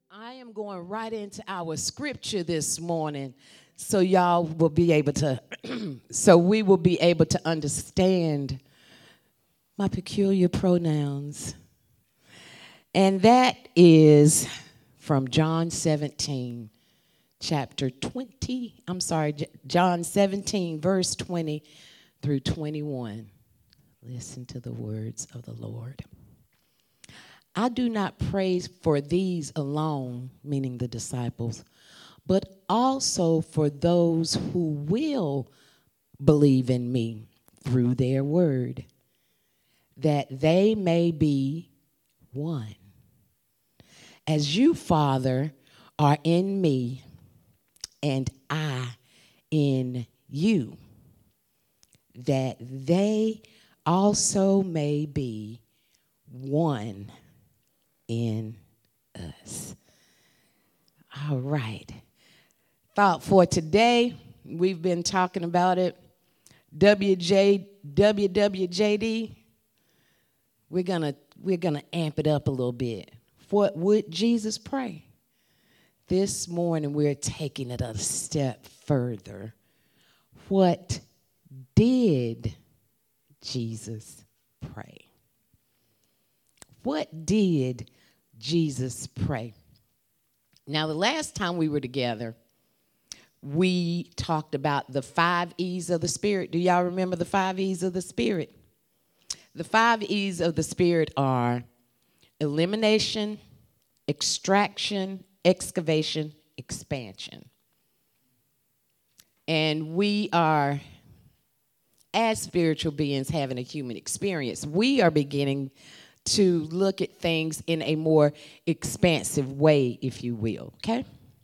I am going right into our scripture this morning so y'all will be able to, so we will be able to understand my peculiar pronouns. And that is from John 17, chapter 20. John 17, verse 20 through 21. Listen to the words of the Lord. I do not pray for these alone, meaning the disciples, but also for those who will believe in me through their word, that they may be one. As you, Father, are in me and I in you, that they also may be one in us. All right. Thought for today, we've been talking about it. WWJD, we're gonna amp it up a little bit. What would Jesus pray? This morning we're taking it a step further. What did Jesus pray? What did Jesus pray? Now, the last time we were together, we talked about the 5 E's of the Spirit. Do y'all remember the 5 E's of the Spirit? The 5 E's of the Spirit are elimination, extraction, excavation, expansion. And we are, as spiritual beings having a human experience, we are beginning to look at things in a more expansive way, if you will, okay?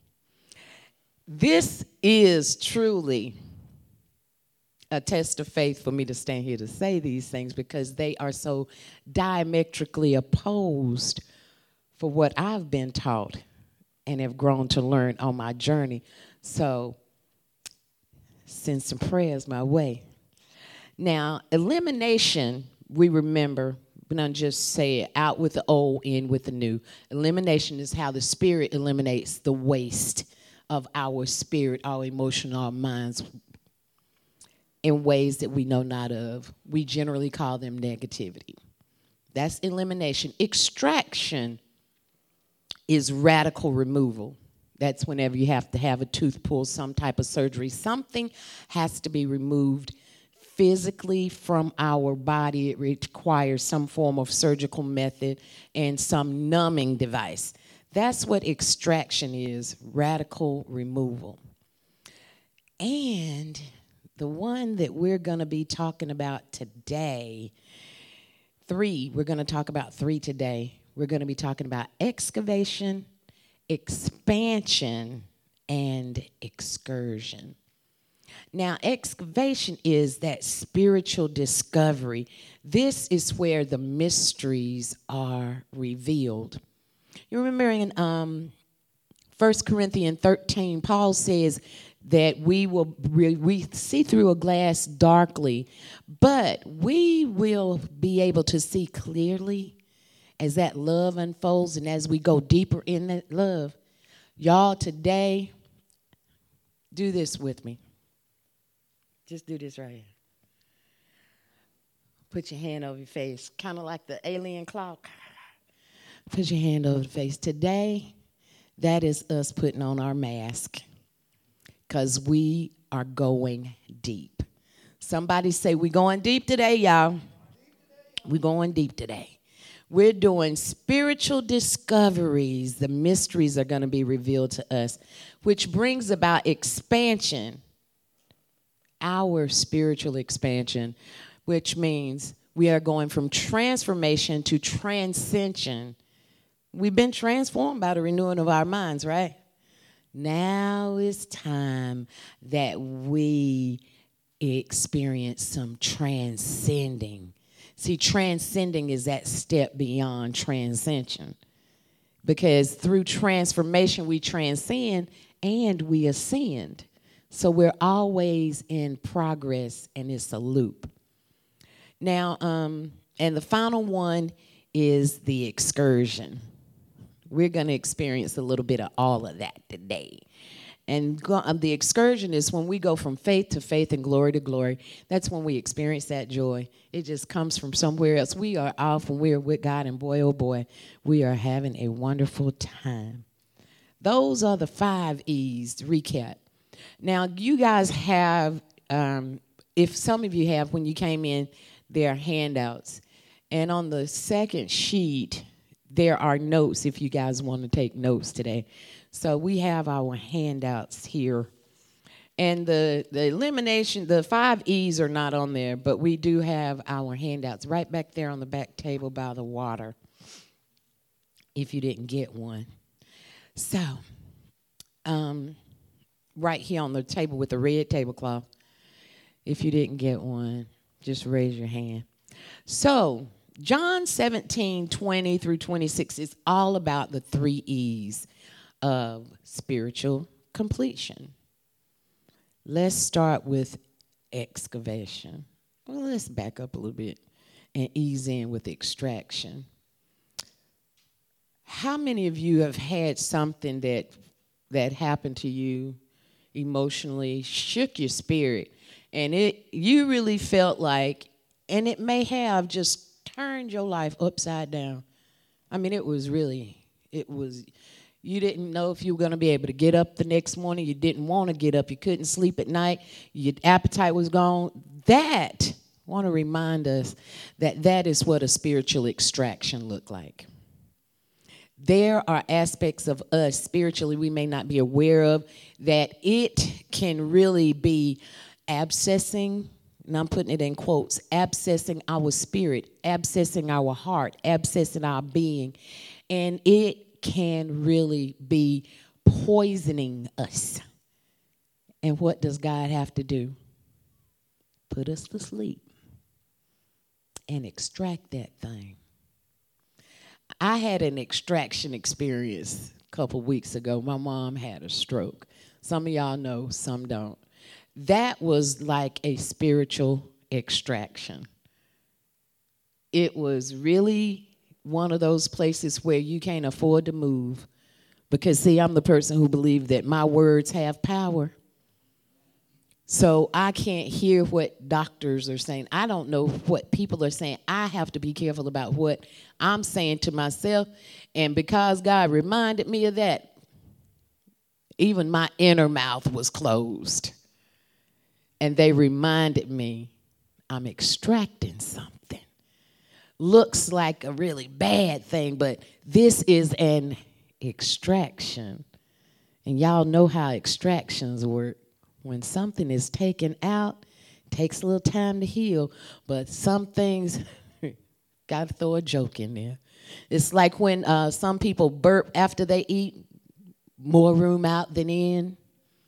This is truly a test of faith for me to stand here to say these things because they are so diametrically opposed for what I've been taught and have grown to learn on my journey. So send some prayers my way. Now, elimination, we remember, but don't just say it out with the old, in with the new. Elimination is how the Spirit eliminates the waste of our spirit, our emotion, our minds in ways that we know not of. We generally call them negativity. That's elimination. Extraction is radical removal. That's whenever you have to have a tooth pulled, some type of surgery. Something has to be removed physically from our body. It requires some form of surgical method and some numbing device. That's what extraction is, radical removal. And the one that we're going to be talking about today, we're going to talk about 3 today. We're going to be talking about excavation, expansion, and excursion. Now, excavation is that spiritual discovery. This is where the mysteries are revealed. You remember in 1 Corinthians 13, Paul says that we see through a glass darkly, but we will be able to see clearly as that love unfolds and as we go deeper in that love. Y'all, today, do this with me. Just do this right here. Put your hand over your face, kind of like the alien clock. Put your hand over the face. Today, that is us putting on our mask because we are going deep. Somebody say, we're going deep today, y'all. We're going deep today. We're doing spiritual discoveries. The mysteries are going to be revealed to us, which brings about expansion. Our spiritual expansion, which means we are going from transformation to transcension. We've been transformed by the renewing of our minds, right? Now it's time that we experience some transcending. See, transcending is that step beyond transcension. Because through transformation, we transcend and we ascend. So we're always in progress, and it's a loop. Now, and the final one is the excursion. We're going to experience a little bit of all of that today. And the excursion is when we go from faith to faith and glory to glory. That's when we experience that joy. It just comes from somewhere else. We are off and we are with God, and boy, oh boy, we are having a wonderful time. Those are the 5 E's to recap. Now, you guys have, if some of you have, when you came in, there are handouts. And on the second sheet, there are notes if you guys want to take notes today. So we have our handouts here. And the elimination, the 5 E's are not on there, but we do have our handouts right back there on the back table by the water, if you didn't get one. So, right here on the table with the red tablecloth, if you didn't get one, just raise your hand. So, John 17:20 through 26 is all about the 3 E's of spiritual completion. Let's start with excavation. Well, let's back up a little bit and ease in with extraction. How many of you have had something that happened to you emotionally, shook your spirit, and you really felt like, and it may have just turned your life upside down? I mean, you didn't know if you were going to be able to get up the next morning. You didn't want to get up. You couldn't sleep at night. Your appetite was gone. I want to remind us that is what a spiritual extraction looked like. There are aspects of us spiritually we may not be aware of that it can really be abscessing, and I'm putting it in quotes, abscessing our spirit, abscessing our heart, abscessing our being, and it can really be poisoning us. And what does God have to do? Put us to sleep and extract that thing. I had an extraction experience a couple weeks ago. My mom had a stroke. Some of y'all know, some don't. That was like a spiritual extraction. It was really one of those places where you can't afford to move. Because, see, I'm the person who believes that my words have power. So I can't hear what doctors are saying. I don't know what people are saying. I have to be careful about what I'm saying to myself. And because God reminded me of that, even my inner mouth was closed. And they reminded me I'm extracting something. Looks like a really bad thing, but this is an extraction. And y'all know how extractions work. When something is taken out, it takes a little time to heal, but some things, got to throw a joke in there. It's like when some people burp after they eat, more room out than in.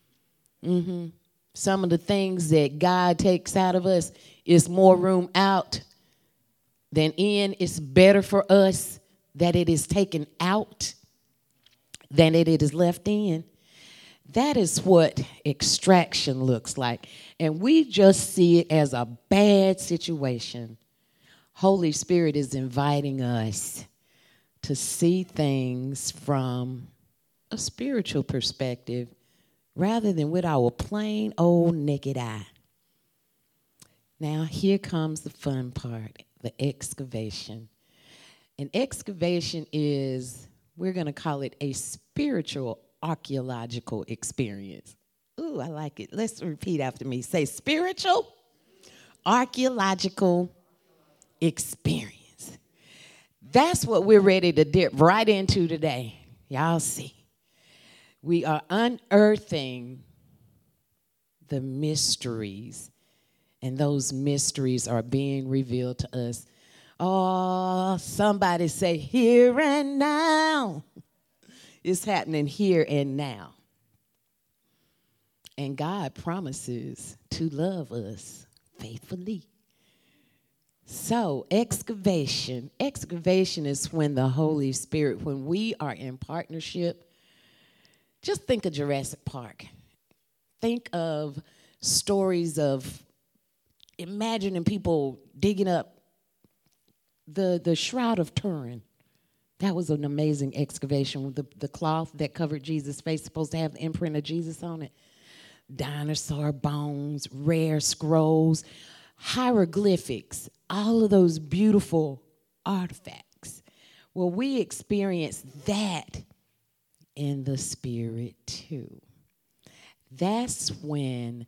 Some of the things that God takes out of us is more room out than in. It's better for us that it is taken out than it is left in. That is what extraction looks like. And we just see it as a bad situation. Holy Spirit is inviting us to see things from a spiritual perspective rather than with our plain old naked eye. Now, here comes the fun part, the excavation. And excavation is, we're going to call it a spiritual archaeological experience. Ooh, I like it. Let's repeat after me. Say spiritual archaeological experience. That's what we're ready to dip right into today. Y'all see. We are unearthing the mysteries, and those mysteries are being revealed to us. Oh, somebody say here and now. It's happening here and now. And God promises to love us faithfully. So, excavation is when the Holy Spirit, when we are in partnership. Just think of Jurassic Park. Think of stories of imagining people digging up the Shroud of Turin. That was an amazing excavation. The cloth that covered Jesus' face supposed to have the imprint of Jesus on it. Dinosaur bones, rare scrolls, hieroglyphics, all of those beautiful artifacts. Well, we experience that in the spirit too. That's when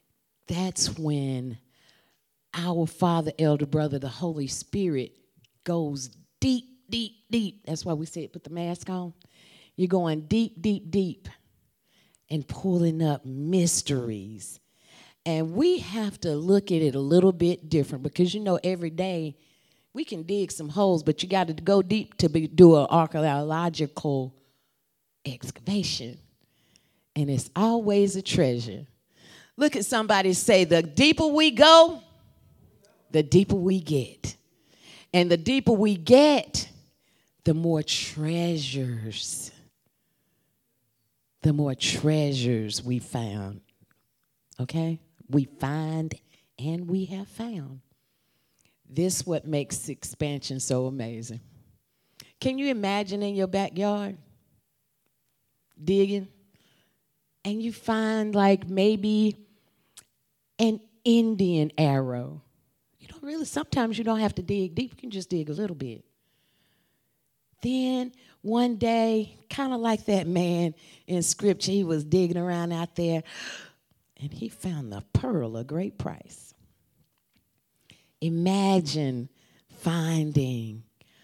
our Father, Elder Brother, the Holy Spirit goes deep, deep, deep. That's why we say put the mask on. You're going deep, deep, deep and pulling up mysteries. And we have to look at it a little bit different because, every day we can dig some holes, but you got to go deep to do an archaeological excavation. And it's always a treasure. Look at somebody say, the deeper we go, the deeper we get. And the deeper we get, the more treasures we found. Okay? We find and we have found. This is what makes expansion so amazing. Can you imagine in your backyard digging and you find like maybe an Indian arrow? Sometimes you don't have to dig deep. You can just dig a little bit. Then one day, kind of like that man in scripture, he was digging around out there and he found the pearl of great price. Imagine finding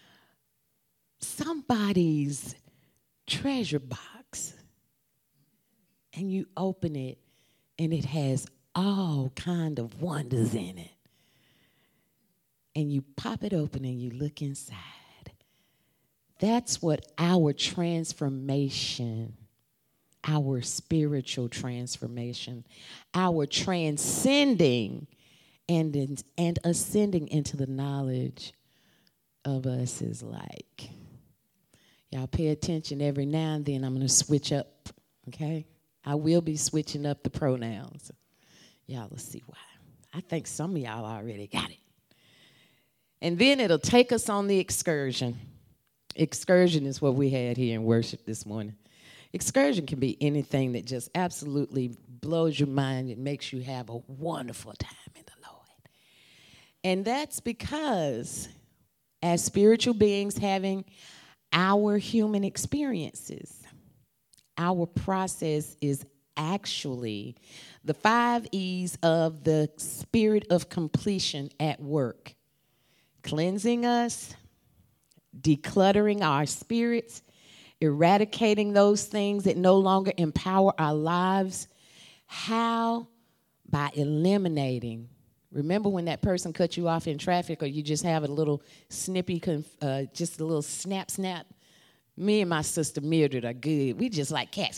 somebody's treasure box and you open it and it has all kind of wonders in it. And you pop it open and you look inside. That's what our transformation, our spiritual transformation, our transcending and ascending into the knowledge of us is like. Y'all pay attention every now and then. I'm going to switch up, okay? I will be switching up the pronouns. Y'all will see why. I think some of y'all already got it. And then it'll take us on the excursion. Excursion is what we had here in worship this morning. Excursion can be anything that just absolutely blows your mind and makes you have a wonderful time in the Lord. And that's because as spiritual beings having our human experiences, our process is actually the 5 E's of the spirit of completion at work. Cleansing us, decluttering our spirits, eradicating those things that no longer empower our lives. How? By eliminating. Remember when that person cut you off in traffic or you just have a little snippy, just a little snap. Me and my sister Mildred are good. We just like cats.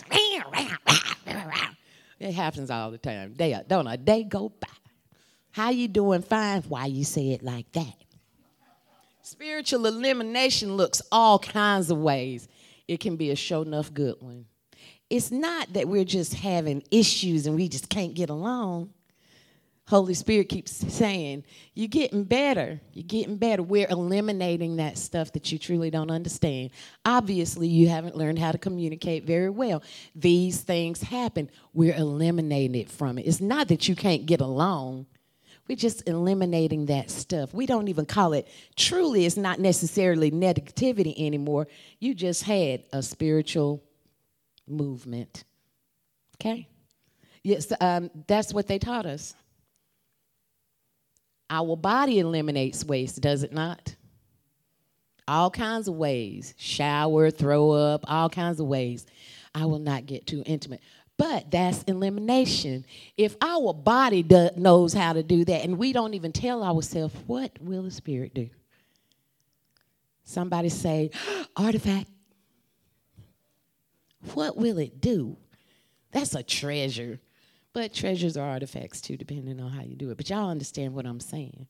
It happens all the time. Don't a day go by. How you doing? Fine. Why you say it like that? Spiritual elimination looks all kinds of ways. It can be a sure enough good one. It's not that we're just having issues and we just can't get along. Holy Spirit keeps saying, you're getting better. You're getting better. We're eliminating that stuff that you truly don't understand. Obviously, you haven't learned how to communicate very well. These things happen. We're eliminating it from it. It's not that you can't get along. We're just eliminating that stuff. We don't even call it, truly, it's not necessarily negativity anymore. You just had a spiritual movement. Okay? Yes, that's what they taught us. Our body eliminates waste, does it not? All kinds of ways. Shower, throw up, all kinds of ways. I will not get too intimate. But that's elimination. If our body knows how to do that and we don't even tell ourselves, what will the Spirit do? Somebody say, artifact. What will it do? That's a treasure. But treasures are artifacts too, depending on how you do it. But y'all understand what I'm saying.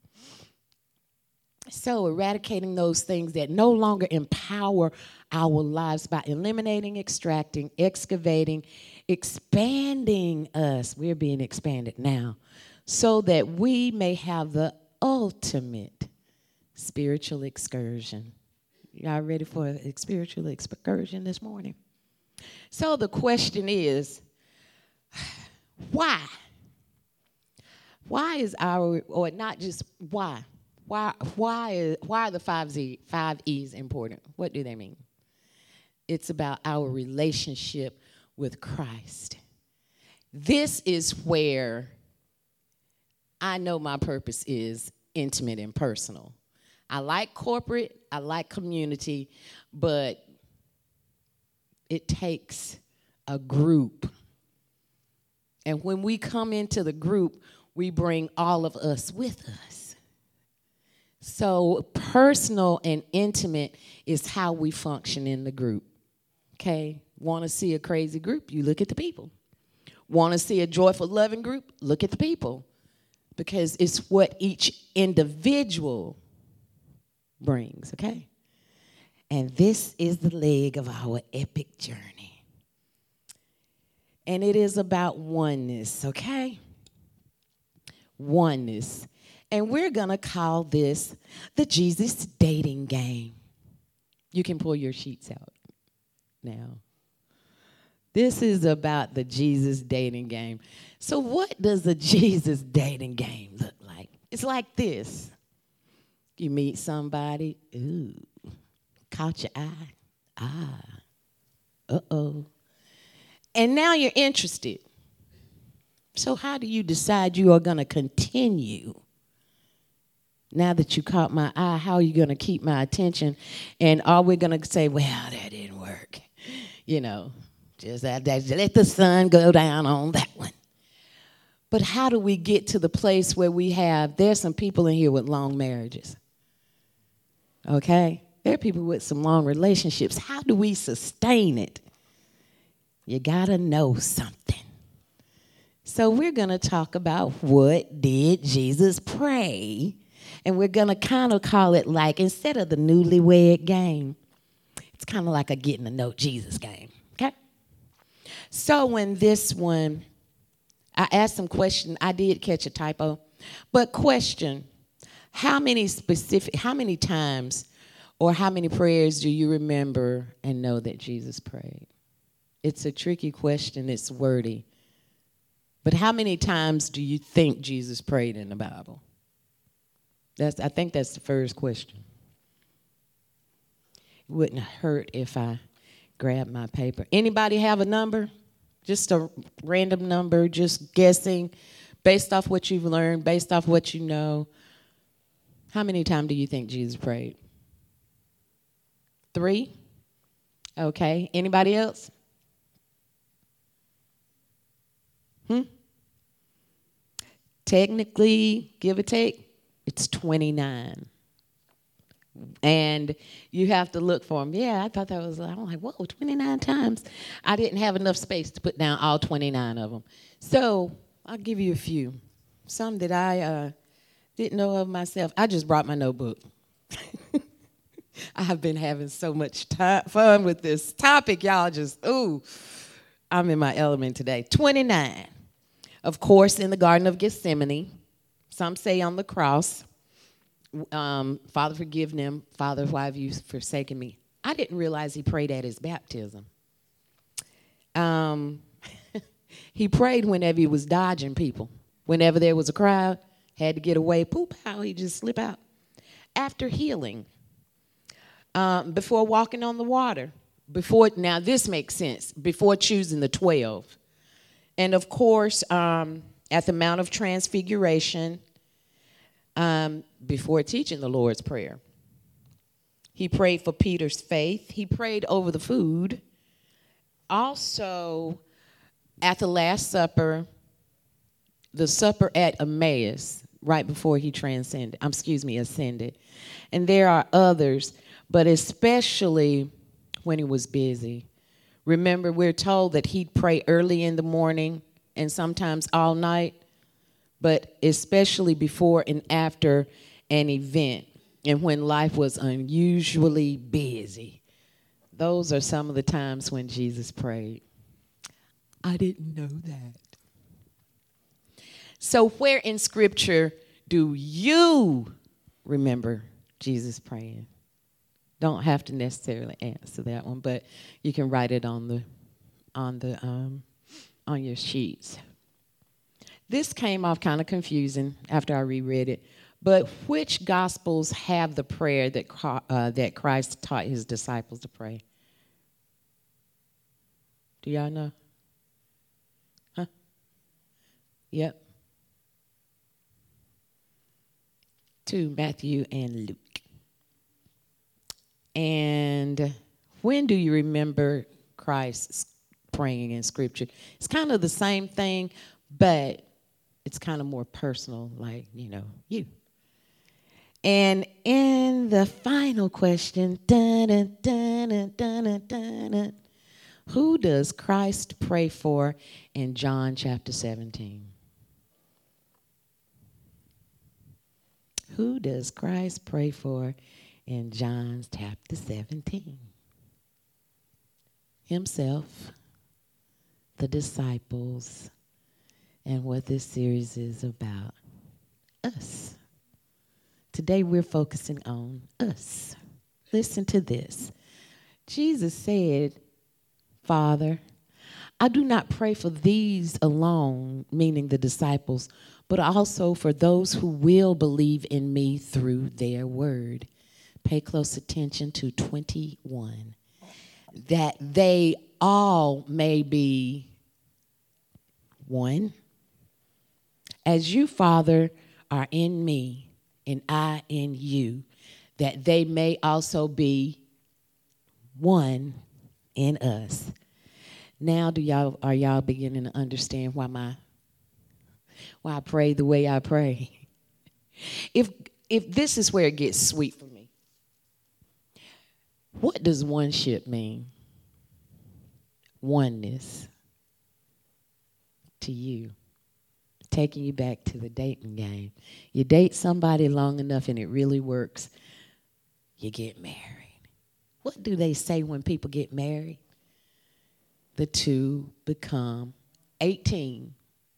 So eradicating those things that no longer empower our lives by eliminating, extracting, excavating, expanding us. We're being expanded now so that we may have the ultimate spiritual excursion. Y'all ready for a spiritual excursion this morning? So the question is, why? Why is our, or not just why? Why are the five E's important? What do they mean? It's about our relationship with Christ. This is where I know my purpose is intimate and personal. I like corporate, I like community, but it takes a group. And when we come into the group, we bring all of us with us. So personal and intimate is how we function in the group. Okay? Want to see a crazy group? You look at the people. Want to see a joyful, loving group? Look at the people. Because it's what each individual brings, okay? And this is the leg of our epic journey. And it is about oneness, okay? Oneness. And we're going to call this the Jesus dating game. You can pull your sheets out now. This is about the Jesus dating game. So what does the Jesus dating game look like? It's like this. You meet somebody, ooh, caught your eye. Uh-oh. And now you're interested. So how do you decide you are going to continue? Now that you caught my eye, how are you going to keep my attention? And are we going to say, well, that didn't work? You know, just let the sun go down on that one. But how do we get to the place where there's some people in here with long marriages? Okay? There are people with some long relationships. How do we sustain it? You got to know something. So we're going to talk about what did Jesus pray? And we're going to kind of call it like, instead of the newlywed game, it's kind of like a getting to know Jesus game. Okay? So in this one, I asked some questions. I did catch a typo. But question, how many times or how many prayers do you remember and know that Jesus prayed? It's a tricky question. It's wordy. But how many times do you think Jesus prayed in the Bible? I think that's the first question. It wouldn't hurt if I grabbed my paper. Anybody have a number? Just a random number, just guessing, based off what you've learned, based off what you know. How many times do you think Jesus prayed? 3? Okay. Anybody else? Technically, give or take, it's 29. And you have to look for them. Yeah, I thought that was, I'm like, whoa, 29 times. I didn't have enough space to put down all 29 of them. So I'll give you a few. Some that I didn't know of myself. I just brought my notebook. I have been having so much fun with this topic. Y'all just, I'm in my element today. 29. Of course, in the Garden of Gethsemane. Some say on the cross. Father, forgive them. Father, why have you forsaken me? I didn't realize he prayed at his baptism. He prayed whenever he was dodging people. Whenever there was a crowd, had to get away, poop, how he just slip out. After healing, before walking on the water, now this makes sense, before choosing the 12. And of course, at the Mount of Transfiguration, before teaching the Lord's Prayer. He prayed for Peter's faith. He prayed over the food. Also, at the Last Supper, the supper at Emmaus, right before he ascended. And there are others, but especially when he was busy. Remember, we're told that he'd pray early in the morning and sometimes all night, but especially before and after an event and when life was unusually busy. Those are some of the times when Jesus prayed. I didn't know that. So where in Scripture do you remember Jesus praying? Don't have to necessarily answer that one, but you can write it on your sheets. This came off kind of confusing after I reread it. But which gospels have the prayer that Christ taught his disciples to pray? Do y'all know? Huh? Yep. 2, Matthew and Luke. And when do you remember Christ praying in Scripture? It's kind of the same thing, but it's kind of more personal, like, you. And in the final question, who does Christ pray for in John chapter 17? Who does Christ pray for in John chapter 17? Himself, the disciples, and what this series is about. Us. Today we're focusing on us. Listen to this. Jesus said, Father, I do not pray for these alone, meaning the disciples, but also for those who will believe in me through their word. Pay close attention to 21. That they all may be one. As you, Father, are in me, and I in you, that they may also be one in us. Now are y'all beginning to understand why I pray the way I pray? If this is where it gets sweet for me. What does oneship mean? Oneness. To you. Taking you back to the dating game. You date somebody long enough and it really works, you get married. What do they say when people get married? The two become 18.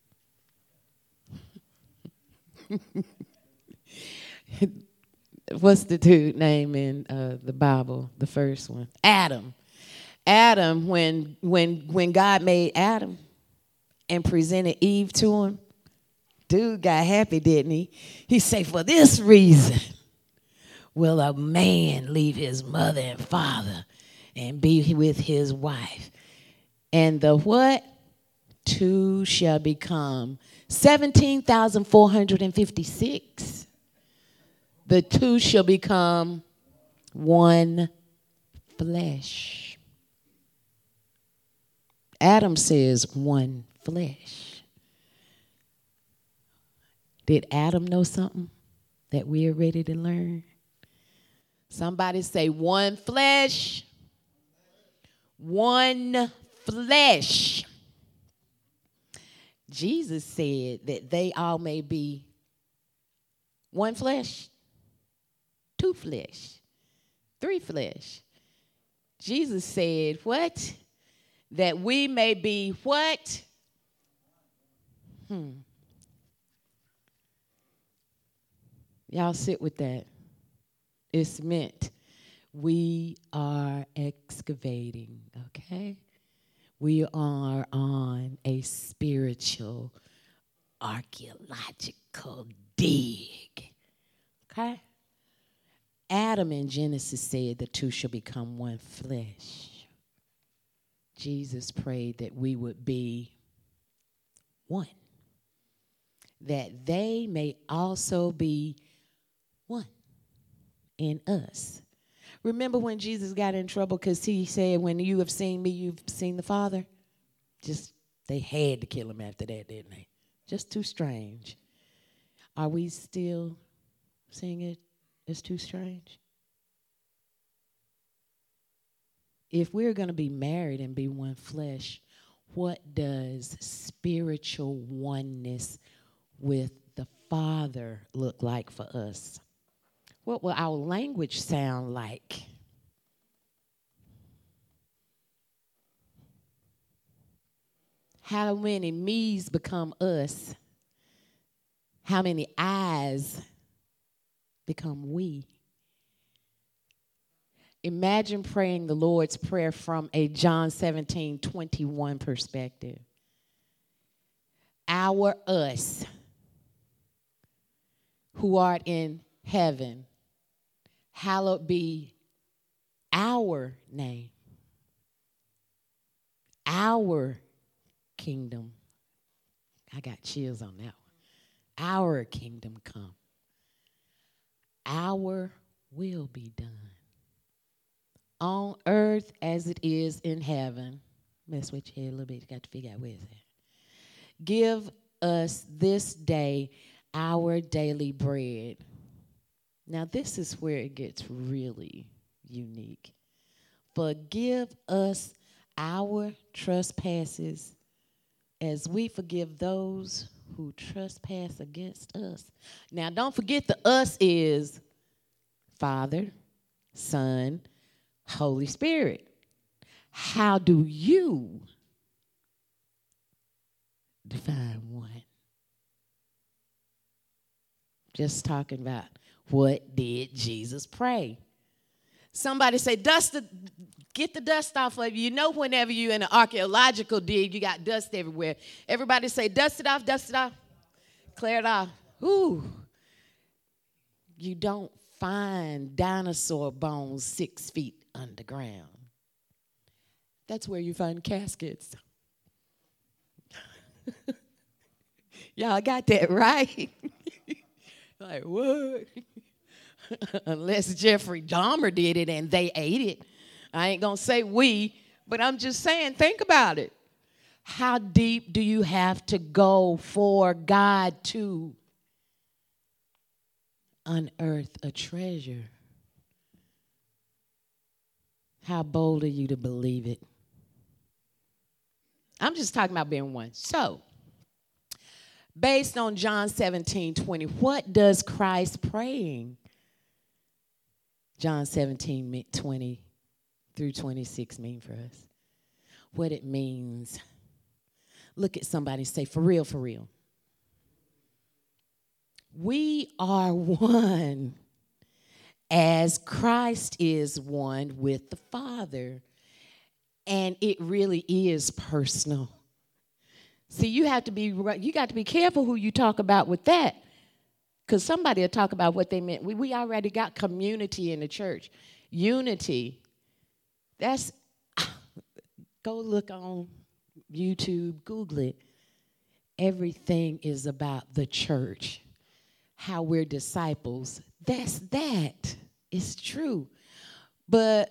What's the dude name in the Bible? The first one, Adam. Adam, when God made Adam and presented Eve to him, dude got happy, didn't he? He said, for this reason will a man leave his mother and father and be with his wife. And the what? Two shall become 17,456. The two shall become one flesh. Adam says one flesh. Did Adam know something that we are ready to learn? Somebody say one flesh. One flesh. Jesus said that they all may be one flesh, two flesh, three flesh. Jesus said what? That we may be what? Y'all sit with that. It's meant we are excavating, okay? We are on a spiritual, archaeological dig, okay? Adam in Genesis said the two shall become one flesh. Jesus prayed that we would be one, that they may also be one in us. Remember when Jesus got in trouble because he said, when you have seen me, you've seen the Father? They had to kill him after that, didn't they? Just too strange. Are we still seeing it as too strange? If we're going to be married and be one flesh, what does spiritual oneness with the Father look like for us? What will our language sound like? How many me's become us? How many I's become we? Imagine praying the Lord's Prayer from a John 17:21 perspective. Our us who art in heaven, hallowed be our name, our kingdom. I got chills on that one. Our kingdom come. Our will be done on earth as it is in heaven. Mess with your head a little bit. You got to figure out where it's at. Give us this day our daily bread. Now, this is where it gets really unique. Forgive us our trespasses as we forgive those who trespass against us. Now, don't forget the us is Father, Son, Holy Spirit. How do you define one? Just talking about what did Jesus pray? Somebody say, get the dust off of you. You know, whenever you're in an archaeological dig, you got dust everywhere. Everybody say, dust it off, clear it off. Ooh. You don't find dinosaur bones 6 feet underground. That's where you find caskets. Y'all got that right? Like, what? Unless Jeffrey Dahmer did it and they ate it. I ain't going to say we, but I'm just saying, think about it. How deep do you have to go for God to unearth a treasure? How bold are you to believe it? I'm just talking about being one. So, based on John 17:20, what does Christ praying? John 17:20 through 26 mean for us? What it means. Look at somebody and say, for real, for real. We are one as Christ is one with the Father. And it really is personal. See, you got to be careful who you talk about with that. Because somebody will talk about what they meant. We already got community in the church. Unity. That's, go look on YouTube, Google it. Everything is about the church. How we're disciples. That's that. It's true. But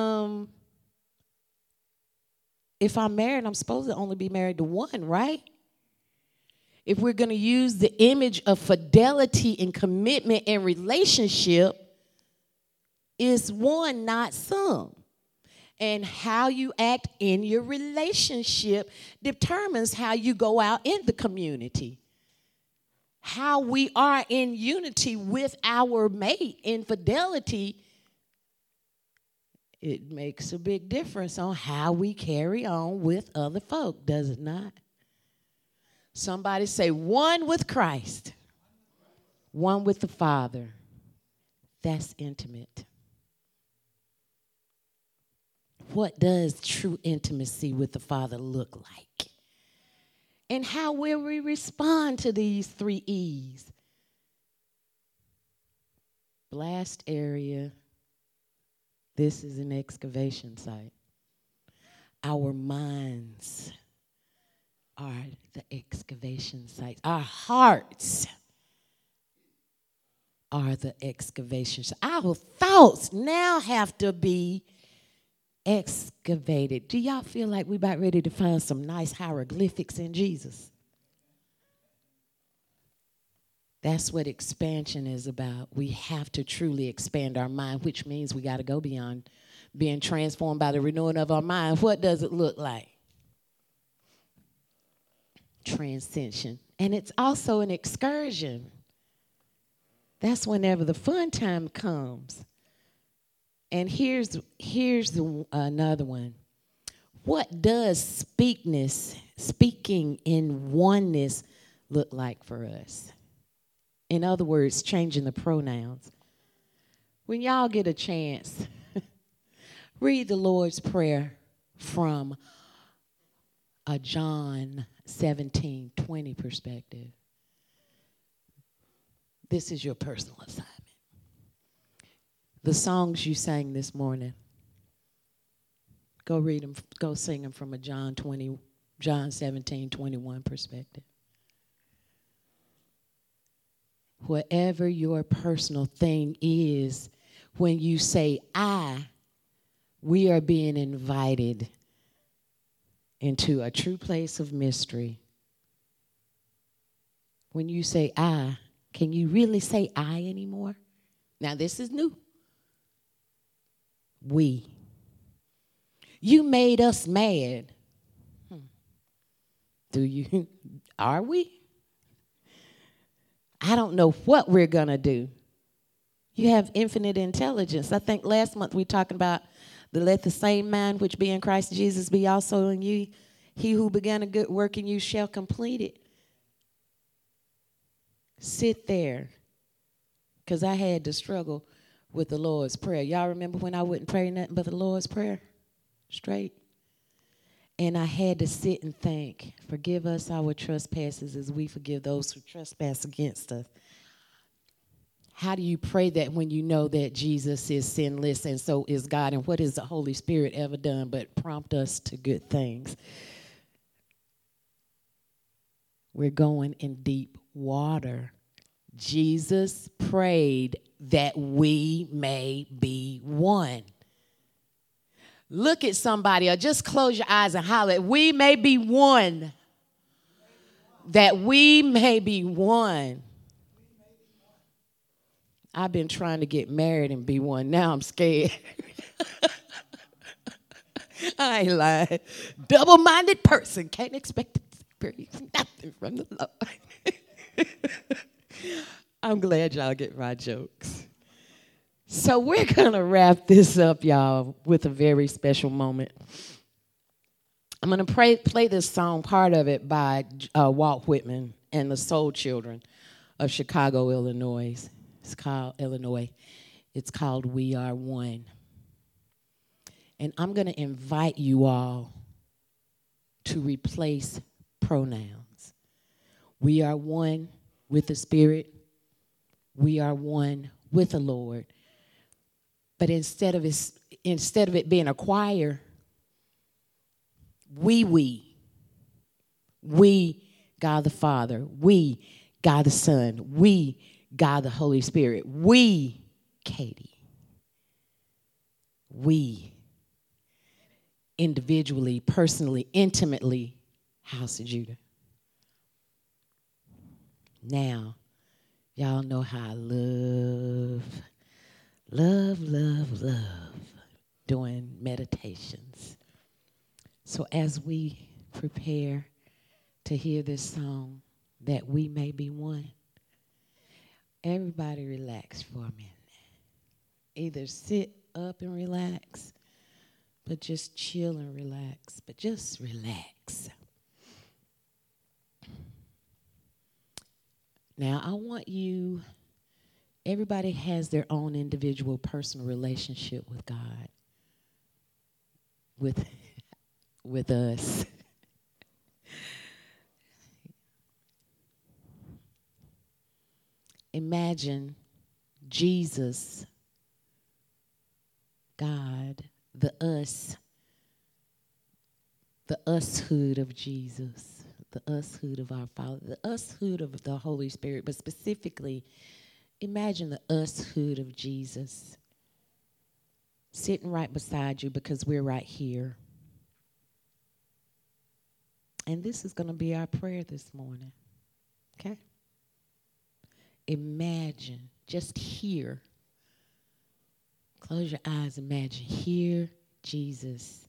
if I'm married, I'm supposed to only be married to one, right? If we're going to use the image of fidelity and commitment and relationship, it's one, not some. And how you act in your relationship determines how you go out in the community. How we are in unity with our mate in fidelity, it makes a big difference on how we carry on with other folk, does it not? Somebody say, one with Christ, one with the Father. That's intimate. What does true intimacy with the Father look like? And how will we respond to these 3 E's? Blast area. This is an excavation site. Our minds are the excavation sites. Our hearts are the excavation sites. Our thoughts now have to be excavated. Do y'all feel like we about ready to find some nice hieroglyphics in Jesus? That's what expansion is about. We have to truly expand our mind, which means we got to go beyond being transformed by the renewing of our mind. What does it look like? Transcension. And it's also an excursion. That's whenever the fun time comes. And here's another one. What does speaking in oneness look like for us? In other words, changing the pronouns. When y'all get a chance, Read the Lord's Prayer from a John 17:20 perspective. This is your personal assignment. The songs you sang this morning, go read them, go sing them from a John 17:21 perspective. Whatever your personal thing is, when you say I, we are being invited into a true place of mystery. When you say I, can you really say I anymore? Now this is new. We. You made us mad. Do you? Are we? I don't know what we're going to do. You have infinite intelligence. I think last month we talked about let the same mind which be in Christ Jesus be also in you. He who began a good work in you shall complete it. Sit there. Because I had to struggle with the Lord's Prayer. Y'all remember when I wouldn't pray nothing but the Lord's Prayer? Straight. And I had to sit and think, forgive us our trespasses as we forgive those who trespass against us. How do you pray that when you know that Jesus is sinless and so is God? And what has the Holy Spirit ever done but prompt us to good things? We're going in deep water. Jesus prayed that we may be one. Look at somebody or just close your eyes and holler, we may be one. That we may be one. I've been trying to get married and be one. Now I'm scared. I ain't lying. Double-minded person can't expect to experience nothing from the Lord. I'm glad y'all get my jokes. So we're going to wrap this up, y'all, with a very special moment. I'm going to play this song, part of it, by Walt Whitman and the Soul Children of Chicago, Illinois. It's called We Are One. And I'm going to invite you all to replace pronouns. We are one with the Spirit. We are one with the Lord. But instead of it being a choir, we, God the Father, we, God the Son, we, God the Holy Spirit, we, Katie, we, individually, personally, intimately, House of Judah. Now, y'all know how I love doing meditations. So as we prepare to hear this song, that we may be one, everybody relax for a minute. Either sit up and relax, but just chill and relax, but just relax. Now, I want you, everybody has their own individual personal relationship with God, with us. Imagine Jesus, God, the ushood of Jesus, the ushood of our Father, the ushood of the Holy Spirit, but specifically, imagine the ushood of Jesus sitting right beside you because we're right here. And this is going to be our prayer this morning, okay? Imagine, just hear. Close your eyes, imagine, hear Jesus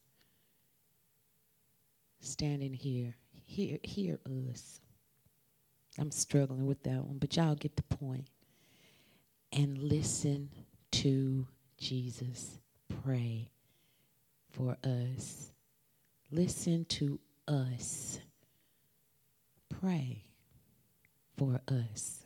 standing here. Hear us. I'm struggling with that one, but y'all get the point. And listen to Jesus pray for us. Listen to us pray for us.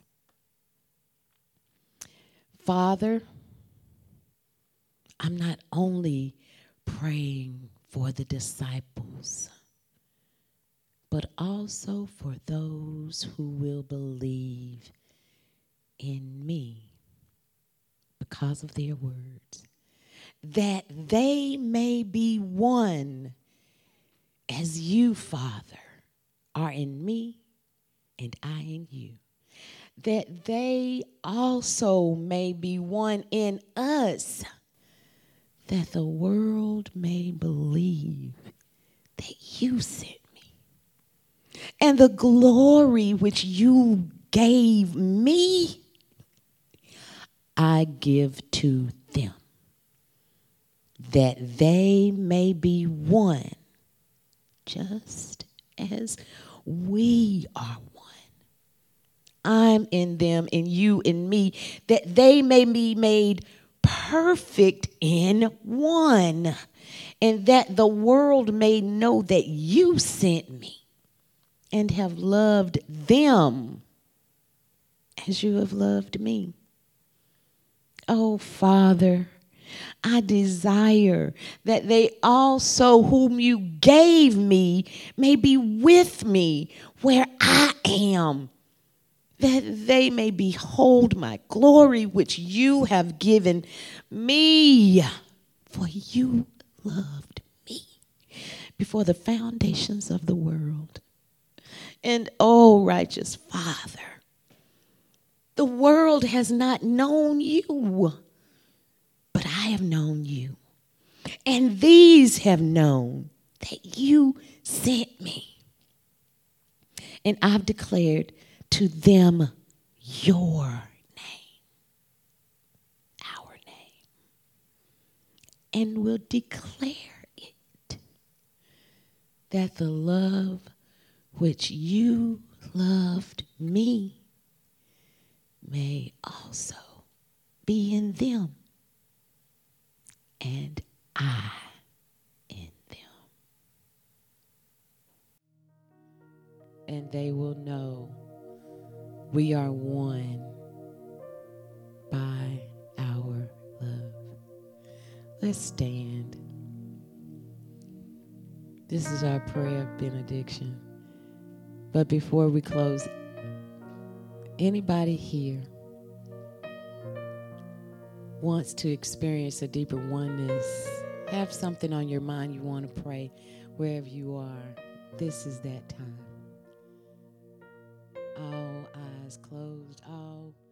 Father, I'm not only praying for the disciples, but also for those who will believe in me because of their words, that they may be one as you, Father, are in me and I in you, that they also may be one in us, that the world may believe that you sent me. And the glory which you gave me, I give to them, that they may be one, just as we are one. I'm in them and you in me, that they may be made perfect in one, and that the world may know that you sent me and have loved them as you have loved me. Oh, Father, I desire that they also whom you gave me may be with me where I am, that they may behold my glory which you have given me, for you loved me before the foundations of the world. And oh, righteous Father, the world has not known you, but I have known you. And these have known that you sent me. And I've declared to them your name, our name, and will declare it, that the love which you loved me may also be in them, and I in them. And they will know we are one by our love. Let's stand. This is our prayer of benediction. But before we close, anybody here wants to experience a deeper oneness, have something on your mind you want to pray wherever you are, this is that time. All eyes closed, all